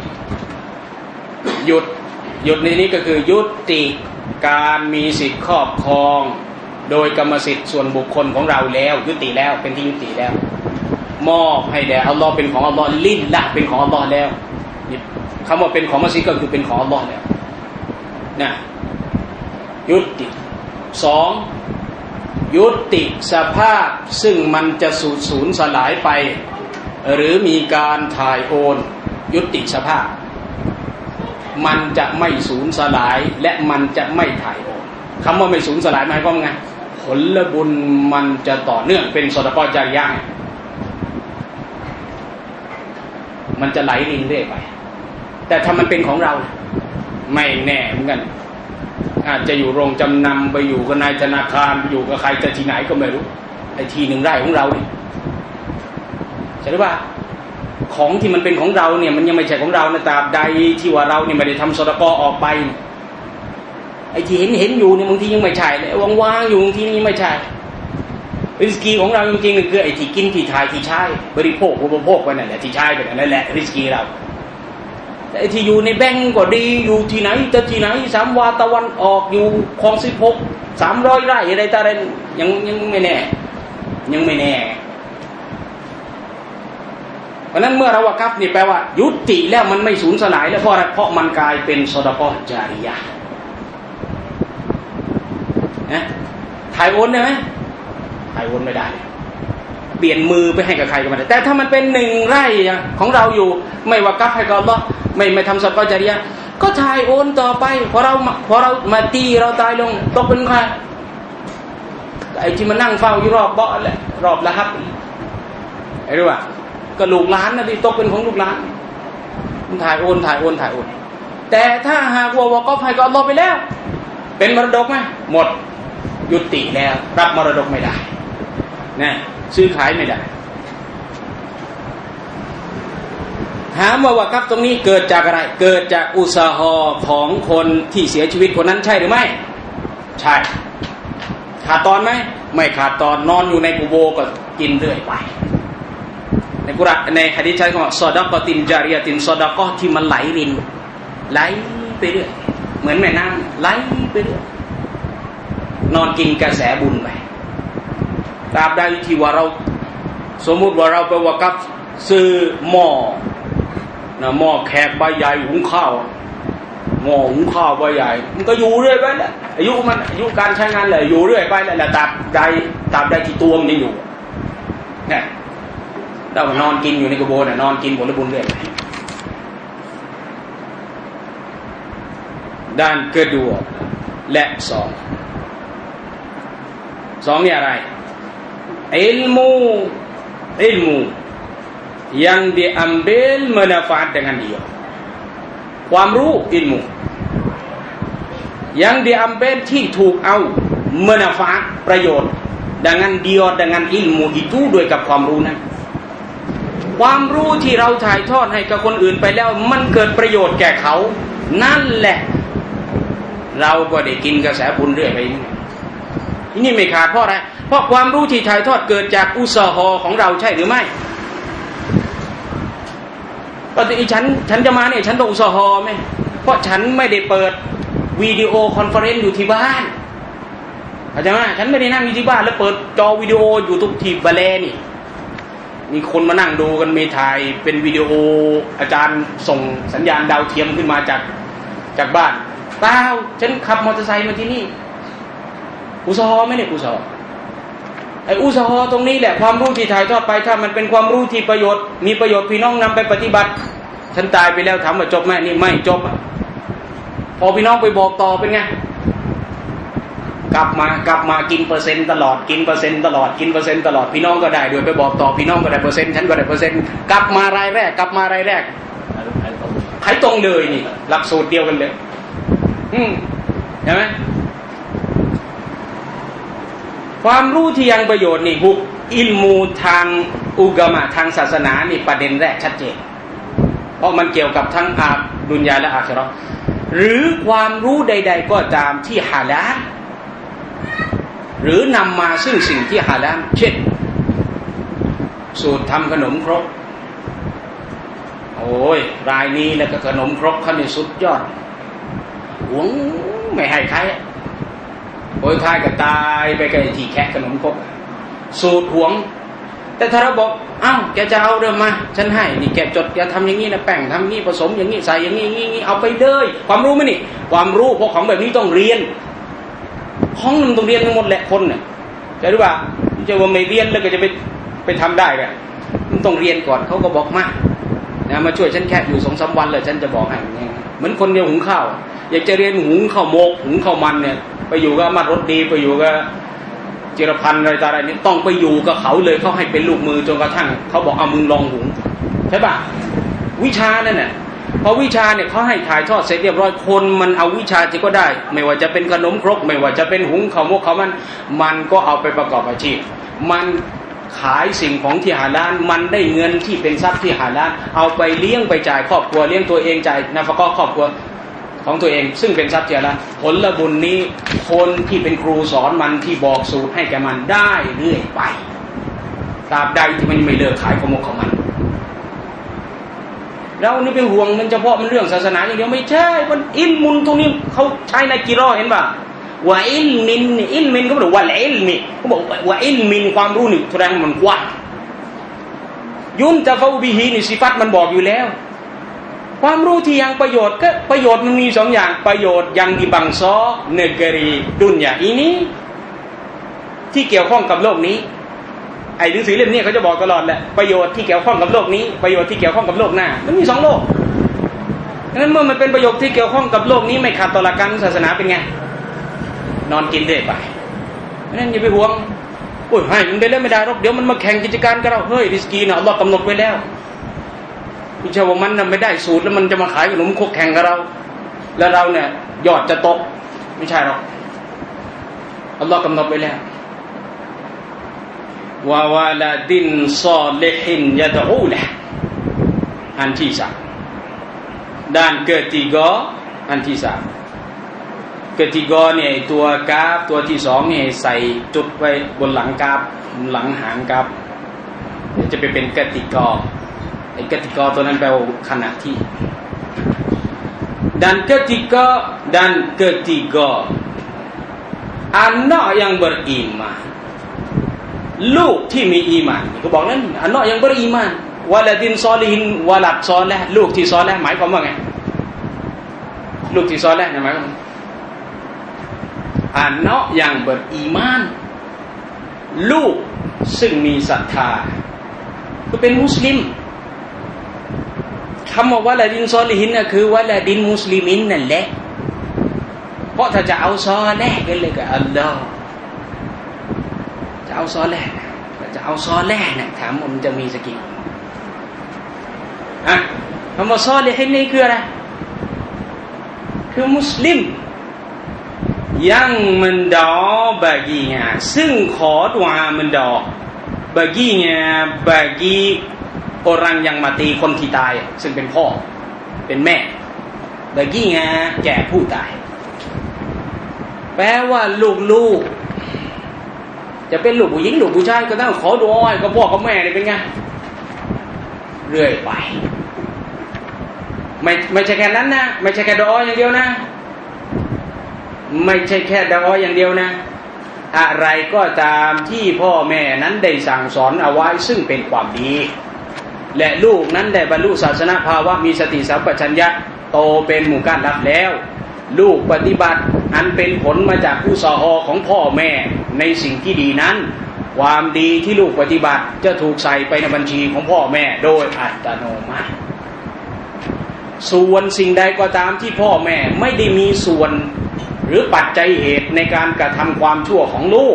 หยุดในนี้ก็คือยุติการมีสิทธิ์ครอบครองโดยกรรมสิทธิ์ส่วนบุคคลของเราแล้วยุติแล้วเป็นที่ยุติแล้วมอบให้แด่อัลลอฮ์เป็นของอัลลอฮ์ลิ้นละเป็นของอัลลอฮ์แล้วคำว่าเป็นของมัสยิดก็คือเป็นของอัลลอฮ์แล้วนะยุติ2ยุติสภาพซึ่งมันจะสูญสลายไปหรือมีการถ่ายโอนยุติสภาพมันจะไม่สูญสลายและมันจะไม่ถ่ายโอนคำว่าไม่สูญสลายหมายความไงผลบุญมันจะต่อเนื่องเป็นซอดะกอฮ์ญาริยะห์มันจะไหลรินเรื่อยไปแต่ถ้ามันเป็นของเราไม่แน่เหมือนกันอาจจะอยู่โรงจำนำไปอยู่กับนายธนาคารไปอยู่กับใครจะที่ไหนก็ไม่รู้ไอ้ที่1 ไร่ของเราเนี่ยใช่หรือเปล่าของที่มันเป็นของเราเนี่ยมันยังไม่ใช่ของเรานะตราบใดที่ว่าเราเนี่ยไม่ได้ทำซอดะกอฮ์ออกไปไอ้ที่เห็นอยู่เนี่ยบางทียังไม่ใช่เลยว่างๆอยู่บางทีนี่ไม่ใช่ริสกีของเราจริงๆคือไอ้ที่กินที่ทายที่ใช้บริโภคอุปโภคไปนั่นแหละที่ใช้ไปนั่นแหละริสกีเราแต่ไอ้ที่อยู่ในแบงก์ก็ดีอยู่ที่ไหนแต่ที่ไหน3 วาตะวันออกอยู่คลอง16 300 ไร่อะไรต่ออะไรยังไม่แน่ยังไม่แน่เพราะนั้นเมื่อเราวะกัฟนี่แปลว่ายุติแล้วมันไม่สูญสลายแล้วเพราะมันกลายเป็นซอดะกอฮ์ญาริยะห์นะถ่ายโอนได้ไหมถ่ายโอนไม่ได้เปลี่ยนมือไปให้กับใครก็ไม่ได้แต่ถ้ามันเป็น1 ไร่ของเราอยู่ไม่วะกัฟให้กับอัลเลาะห์ไม่ทำซอดะกอฮ์ญาริยะห์ก็ถ่ายโอนต่อไปพอเรามาตีเราตายลงตกเป็นใครไอ้ที่มานั่งเฝ้าอยู่รอบเบาะแหละรอบละครับไอ้รู้ป่ะก็ลูกหลานนะที่ตกเป็นของลูกหลานถ่ายโอนแต่ถ้าหากว่าวะก็ให้ก็อัลเลาะห์ไปแล้วเป็นมรดกไหมหมดยุติแล้วรับมรดกไม่ได้นะซื้อขายไม่ได้ถามว่าวะกับตรงนี้เกิดจากอะไรเกิดจากอุสาหะของคนที่เสียชีวิตคนนั้นใช่หรือไม่ใช่ขาดตอนไหมไม่ขาดตอนนอนอยู่ในกุโบร์ก็กินเรื่อยไปในกุรอานในหะดีษใช้คำว่าซอดะกอตินจาริยะตินซอดะกอที่มันไหลรินไหลไปเรื่อยเหมือนแม่น้ำไหลไปเรื่อยนอนกินกระแสบุญไปตราบใดที่ว่าเราสมมุติว่าเราไปวะกับซื้อหม้อนะหม้อแขกใบใหญ่หุงข้าวหม้อหุงข้าวใบใหญ่มันก็อยู่เรื่อยไปแหละอายุการใช้งานเลยอยู่เรื่อยไปแหละตราบใดที่ตัวมันยังอยู่เนี่ยเรานอนกินอยู่ในกระโบนนอนกินผลบุญเรื่อยไปด้านเกิดดูและสองนี่อะไรอิลมูyang diambil manfaat dengan dia ความรู้อิลมู yang diambil ที่ถูกเอา manfaat ประโยชน์ dengan dia dengan ilmu itu ด้วยกับความรู้นั้นความรู้ที่เราถ่ายทอดให้กับคนอื่นไปแล้วมันเกิดประโยชน์แก่เขานั่นแหละเราก็ได้กินกระแสบุญเรื่อยไปนี่ไม่ขาดเพราะอะไรเพราะความรู้ที่ถ่ายทอดเกิดจากอุสาหะของเราใช่หรือไม่ปกติฉันจะมาเนี่ยฉันต้องอุสาหะไหมเพราะฉันไม่ได้เปิดวิดีโอคอนเฟอเรนซ์อยู่ที่บ้านเข้าใจไหมฉันไม่ได้นั่งอยู่ที่บ้านแล้วเปิดจอวิดีโออยู่ทุกที่บาเลนี่มีคนมานั่งดูกันมีถ่ายเป็นวิดีโออาจารย์ส่งสัญญาณดาวเทียมขึ้นมาจากบ้านเปล่าฉันขับมอเตอร์ไซค์มาที่นี่อุสาหะไม่ได้อุสาหะไอ้อุสาหะตรงนี้แหละความรู้ที่ถ่ายทอดไปถ้ามันเป็นความรู้ที่ประโยชน์มีประโยชน์พี่น้องนำไปปฏิบัติฉันตายไปแล้วถามว่าจบไหมนี่ไม่จบพอพี่น้องไปบอกต่อเป็นไงกลับมากินเปอร์เซ็นต์ตลอดกินเปอร์เซ็นต์ตลอดพี่น้องก็ได้ด้วยไปบอกต่อพี่น้องก็ได้เปอร์เซ็นต์ฉันก็ได้เปอร์เซ็นต์กลับมารายแรกขายตรงเลยนี่หลักสูตรเดียวกันเลยเห็นไหมความรู้ที่ยังประโยชน์นี่บุกอิลมูทางอุกามะทางศาสนานี่ประเด็นแรกชัดเจนเพราะมันเกี่ยวกับทั้งดุนยาและอาคิเราะห์หรือความรู้ใดๆก็ตามที่ฮาลาลหรือนำมาซึ่งสิ่งที่ฮาลาลเช่นสูตรทำขนมครกโอ้ยรายนี้แล้วก็ขนมครกเขานี่สุดยอดหวงไม่ให้ใครโอ้ยท้ายก็ตายไปกับที่แคะขนมครกสูตรหวงแต่ถ้าเราบอกอ้าวแกจะเอาเรื่องมาฉันให้นี่แกจดแกทำอย่างนี้นะแป้งทำนี้ผสมอย่างนี้ใส่อย่างนี้เอาไปเลยความรู้ไหมนี่ความรู้พวกของแบบนี้ต้องเรียนห้องนึงต้องเรียนทั้งหมดแหละคนเนี่ยจะรู้ว่าจะว่าไม่เรียนแล้วก็จะไปทำได้กันมันต้องเรียนก่อนเขาก็บอกมาช่วยฉันแค่อยู่ 2-3 วันเลยฉันจะบอกให้เหมือนคนเดียวหุงข้าวอยากจะเรียนหุงข้าวโมกหุงข้าวมันเนี่ยไปอยู่กับมัดรถดีไปอยู่กับจิรพันธ์อะไรต่างๆนี่ต้องไปอยู่กับเขาเลยเขาให้เป็นลูกมือจนกระทั่งเขาบอกเอามึงลองหุงใช่ป่ะวิชานั่นน่ะพอวิชาเนี่ยเขาให้ถ่ายทอดเสร็จเรียบร้อยคนมันเอาวิชาที่ก็ได้ไม่ว่าจะเป็นขนมครกไม่ว่าจะเป็นหุงข้าวโมกข้าวมันก็เอาไปประกอบอาชีพมันขายสิ่งของที่หาล้านมันได้เงินที่เป็นทรัพย์ที่หาล้านเอาไปเลี้ยงไปจ่ายครอบครัวเลี้ยงตัวเองจ่ายนาฟะกอครอบครัวของตัวเองซึ่งเป็นทรัพย์เจริญผลบุญนี้คนที่เป็นครูสอนมันที่บอกสูตรให้แกมันได้เรื่อยไปตราบใดที่มันไม่เลิกขายขโมยของมันแล้วนี่เป็นห่วงมันเฉพาะมันเรื่องศาสนาอย่างเดียวไม่ใช่มันอิลมุนตรงนี้เขาใช้ในกิรอเห็นป่ะว่าอิลมินก็บอกว่าอิลมิเขาบอกว่าอิลมินความรู้นี่แสดงมันกว้างยุนตะฟาบิฮีนี่สิฟัตมันบอกอยู่แล้วความรู้ที่ยังประโยชน์ก็ประโยชน์มันมี2อย่างประโยชน์ยังdi bangsa negeri dunia ini ที่เกี่ยวข้องกับโลกนี้ไอ้หนังสือเล่มนี้เขาจะบอกตลอดแหละประโยชน์ที่เกี่ยวข้องกับโลกนี้ประโยชน์ที่เกี่ยวข้องกับโลกหน้ามันมี2โลกดังนั้นเมื่อมันเป็นประโยชน์ที่เกี่ยวข้องกับโลกนี้ไม่ขัดต่อหลักการศาสนาเป็นไงนอนกินเรื่อยไปนั่นอย่าไปห่วงโอ้ยให้มันไปแล้วไม่ได้หรอกเดี๋ยวมันมาแข่งกิจการกับเราเฮ้ยริสกีนะอัลเลาะห์กำหนดไว้แล้วไม่ใช่ว่ามันน่ะไม่ได้สูตรแล้วมันจะมาขายขนมครกแข่งกับเราแล้วเราเนี่ยยอดจะตกไม่ใช่หรอกอัลเลาะห์กำหนดไว้แล้ววะวะลาดินซอลิฮินยะดอูละอันที่3dan ketiga อันที่3ketigaเนี่ยตัวกราฟตัวที่2เนี่ยใส่จุดไว้บนหลังกราฟหลังหางกราฟจะไปเป็นketigaไอ้ketigaตัวนั้นแปลว่าขณะที่dan ketiga anak yang beriman ลูกที่มีอีหม่านเขาบอกนั้นอานะยังberimanวะลาดินซอลิฮินวะลัดซอลิฮ์ลูกที่ซอลิฮ์หมายความว่าไงลูกที่ซอลิฮ์หมายความอานะยังberimanลูกซึ่งมีศรัทธาก็เป็นมุสลิมคำว่าวะลาดินซอลิฮินน่ะคือวะลาดินมุสลิมินนั่นแหละเพราะถ้าจะเอาซอลิฮ์กันเลยก็อัลลอฮ์จะเอาซอลิฮ์จะเอาซอลิฮ์เนี่ยถามมันจะมีสักกี่คำว่าซอลิฮินนี่คืออะไรคือมุสลิมyang mendoa baginya ซึ่งขอดุอาmendoa baginya bagi orang yang mati คนที่ตายซึ่งเป็นพ่อเป็นแม่ baginya แก่ผู้ตายแปลว่าลูกจะเป็นลูกผู้หญิงลูกผู้ชายก็ต้องขอดุอากับพ่อกับแม่นี่เป็นไงเรื่อยไปไม่ใช่แค่นั้นนะไม่ใช่แค่ดุอาอย่างเดียวนะไม่ใช่แค่ดุอาอย่างเดียวนะอะไรก็ตามที่พ่อแม่นั้นได้สั่งสอนเอาไว้ซึ่งเป็นความดีและลูกนั้นได้บรรลุศาสนภาวะมีสติสัมปชัญญะโตเป็นหมู่กัลลัฟแล้วลูกปฏิบัติอันเป็นผลมาจากอุสาหะของพ่อแม่ในสิ่งที่ดีนั้นความดีที่ลูกปฏิบัติจะถูกใส่ไปในบัญชีของพ่อแม่โดยอัตโนมัติส่วนสิ่งใดก็ตามที่พ่อแม่ไม่ได้มีส่วนหรือปัจจัยเหตุในการกระทำความชั่วของลูก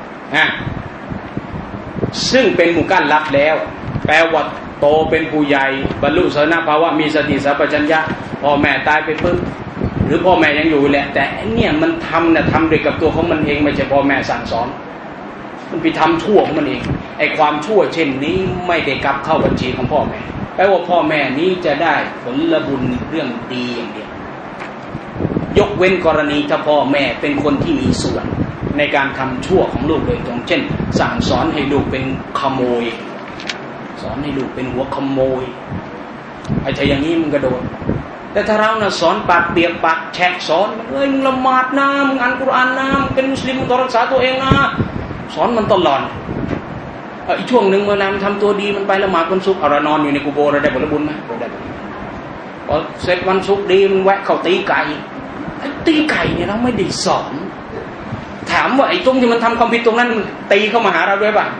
ซึ่งเป็นมุกัลลัฟแล้วแปลว่าโตเป็นผู้ใหญ่บรรลุศาสนภาวะมีสติสัมปชัญญะพ่อแม่ตายไปปึ๊บหรือพ่อแม่ยังอยู่แหละแต่เนี่ยมันทำด้วยกับตัวของมันเองไม่ใช่พ่อแม่สั่งสอนมันไปทำชั่วของมันเองไอ้ความชั่วเช่นนี้ไม่ได้กลับเข้าบัญชีของพ่อแม่แปลว่าพ่อแม่นี้จะได้ผลบุญเรื่องดีอย่างเดียวยกเว้นกรณีถ้าพ่อแม่เป็นคนที่มีส่วนในการทำชั่วของลูกโดยตรงเช่นสั่งสอนให้ลูกเป็นขโมยสอนให้ลูกเป็นหัวขโมยไอ้ถ้าอย่างนี้มันกระโดดแต่ถ้าเราสอนปากเปียกปากแฉะสอนมึงละหมาดนะมึงอ่านกุรอานนะมึงเป็นมุสลิมมึงต้องรักษาตัวเองนะสอนมันตลอดอีกช่วงหนึ่งเวลามันทำตัวดีมันไปละหมาดวันศุกร์เรานอนอยู่ในกุโบเราได้ผลบุญไหมได้พอเสร็จวันศุกร์ดีมันแวะเข้าตีไก่ตีไก่เนี่ยเราไม่ได้สอนถามว่าไอ้ตรงที่มันทำความผิดตรงนั้นมันตีเข้ามาหาเราด้วยป่ะ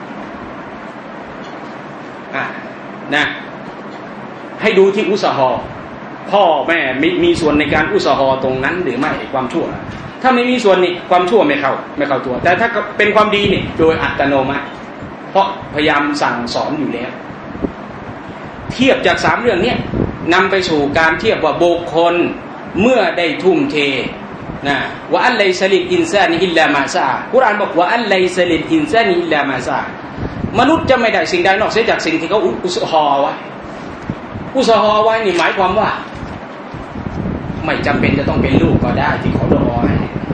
นะให้ดูที่อุสาหะพ่อแม่มีส่วนในการอุสาหะตรงนั้นหรือไม่ความชั่วถ้าไม่มีส่วนนี่ความชั่วไม่เข้าตัวแต่ถ้าเป็นความดีนี่โดยอัตโนมัติเพราะพยายามสั่งสอนอยู่แล้วเทียบจาก3เรื่องนี้นำไปสู่การเทียบว่าบุคคลเมื่อได้ทุ่มเทนะว่าอัลไลซะลิลอินซานิอิลลามาซากุรอานบอกว่าอัลไลซะลิลอินซานิอิลลามาซามนุษย์จะไม่ได้สิ่งใดนอกเสียจากสิ่งที่เขาอุตสาหะไว้นี่หมายความว่าไม่จำเป็นจะต้องเป็นลูกก็ได้ที่เขาดุอาให้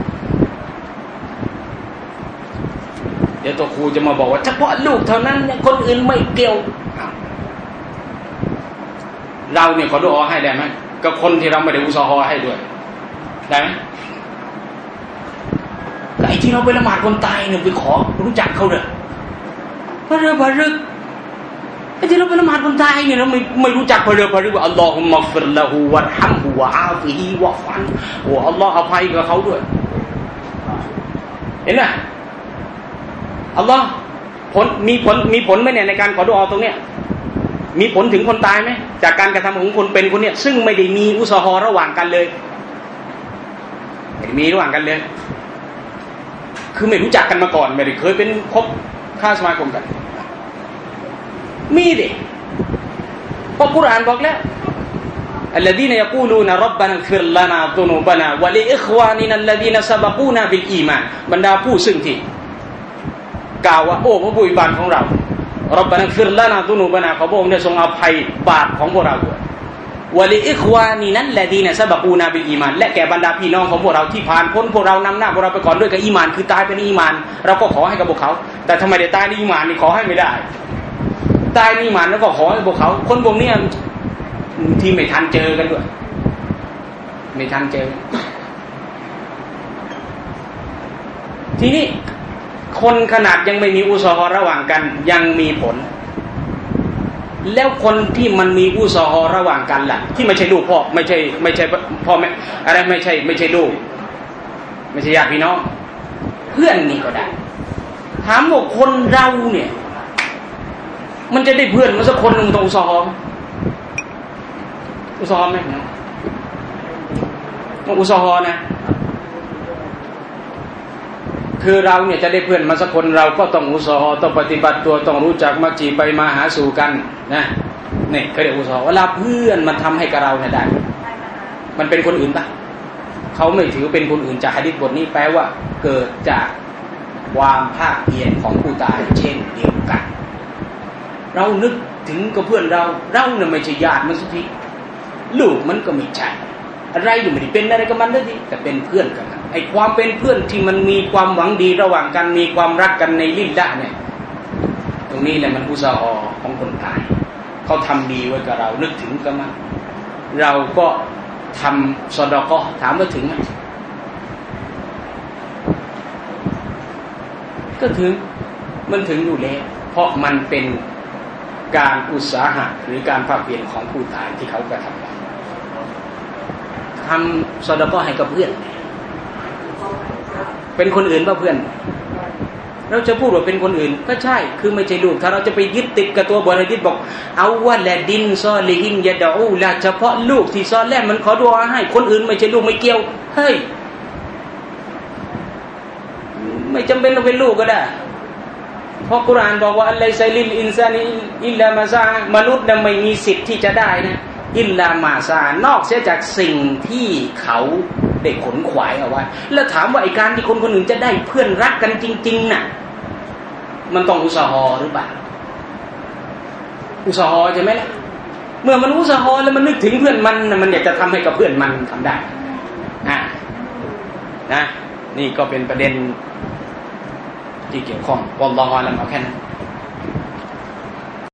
เดี๋ยวตัวครูจะมาบอกว่าเฉพาะลูกเท่านั้นเนี่ยคนอื่นไม่เกี่ยวเราเนี่ยเขาดุอาให้ได้ไหมกับคนที่เราไม่ได้อุตสาหะให้ด้วยได้ไหมไอ้ที่เราไปละหมาดคนตายเนี่ยไปขอรู้จักเขาเลยพระรึกไอ้ที่เราไปละหมาดคนตายเนี่ยเราไม่รู้จักพระรึกว่าอัลลอฮุมมัฆฟิรละฮูวัรฮัมฮุวะอาฟิฮิวะฟันโอ้อัลลอฮ์อภัยกับเขาด้วยเห็นไหมอัลลอฮ์มีผลไหมเนี่ยในการขอดุอาตรงเนี้ยมีผลถึงคนตายไหมจากการกระทำของคนเป็นคนเนี้ยซึ่งไม่ได้มีอุสาหะระหว่างกันเลยไม่มีระหว่างกันเลยคือไม่รู้จักกันมาก่อนไม่ได้เคยเป็นคบค้าสมาคมกันมีดิเพราะกุรอานบอกแล้วالذين يقولون ربنا اغفر لنا ذنوبنا ولإخواننا الذين سبقونا بالإيمان บรรดาผู้ซึ่งที่กล่าวว่าโอ้พระผู้เป็นของเราربنا اغفر لنا ذنوبنا ขอพระองค์ได้ทรงอภัยบาปของพวกเราด้วยولإخواننا الذين سبقونا بالإيمان และแก่บรรดาพี่น้องของพวกเราที่ผ่านพ้นพวกเรานำหน้าพวกเราไปก่อนด้วยกับอีหม่านคือตายเป็นอีหม่านเราก็ขอให้กับพวกเขาแต่ทำไมได้ตายในอีหม่านนี่ขอให้ไม่ได้ตายในอีหม่านแล้วก็ขอให้พวกเขาคนพวกนี้ที่ไม่ทันเจอกันด้วยไม่ทันเจอทีนี้คนขนาดยังไม่มีอุซอฮอระหว่างกันยังมีผลแล้วคนที่มันมีอุซอฮอระหว่างกันล่ะที่ไม่ใช่ลูกพ่อไม่ใช่พ่อแม่อะไรไม่ใช่ลูกไม่ใช่ญาติพี่น้องเพื่อนนี่ก็ได้ถามว่าคนเราเนี่ยมันจะได้เพื่อนมาสักคนหนึ่งตรงอุซอฮออุซอฮอไหมนะอุซอฮอนะคือเราเนี่ยจะได้เพื่อนมาสักคนเราก็ต้องอุซอฮอต้องปฏิบัติตัวต้องรู้จักมักจีไปมาหาสู่กันนะนี่เขาเรียกอุซอฮอเวลาเพื่อนมันทำให้กับเราเนี่ยได้มันเป็นคนอื่นปะเขาไม่ถือเป็นคนอื่นจากหะดีษบทนี้แปลว่าเกิดจากความภาคเพียรของผู้ตายเช่นเดียวกันเรานึกถึงกับเพื่อนเราเนี่ยไม่ใช่ญาติมันสักทีลูกมันก็ไม่ใช่อะไรอยู่ไม่ได้เป็นอะไรกับมันเลยดิแต่เป็นเพื่อนกันไอ้ความเป็นเพื่อนที่มันมีความหวังดีระหว่างกันมีความรักกันในลิ้นละเนี่ยตรงนี้แหละมันอุซอฮอของคนตายเขาทำดีไว้กับเรานึกถึงกันมาเราก็ทำซอดาเกาะห์ถามว่าถึงไหมก็ถึงมันถึงอยู่แล้วเพราะมันเป็นการอุตสาหะหรือการภาคเพียรของผู้ตายที่เขากระทำทำซอดาเกาะห์ให้กับเพื่อนเป็นคนอื่นป่ะเพื่อนเราจะพูดว่าเป็นคนอื่นก็ใช่คือไม่ใช่ลูกถ้าเราจะไปยึดติดกับตัวบทหะดีษบอกเอาว่าละดินซอลิฮินยะดะอูละเฉพาะลูกที่ซอแลมันขอดุอาให้คนอื่นไม่ใช่ลูกไม่เกี่ยวเฮ้ยไม่จำเป็นต้องเป็นลูกก็ได้เพราะกุรอานบอกว่าอัลลัยซะลิลอินซานิอิลลามาซามนุษย์ไม่มีสิทธิ์ที่จะได้นะอิลลามาซานอกเสียจากสิ่งที่เขาได้ขนขวายเอาไว้แล้วถามว่าไอ้การที่คนอื่นจะได้เพื่อนรักกันจริงๆน่ะมันต้องอุซอฮอหรือเปล่าอุซอฮอใช่ไหมล่ะเมื่อมันอุซอฮอแล้วมันนึกถึงเพื่อนมันอยากจะทำให้กับเพื่อนมันทำได้นะนี่ก็เป็นประเด็นที่เกี่ยวข้องวัลลอฮุอะลัมเอาแค่นั้น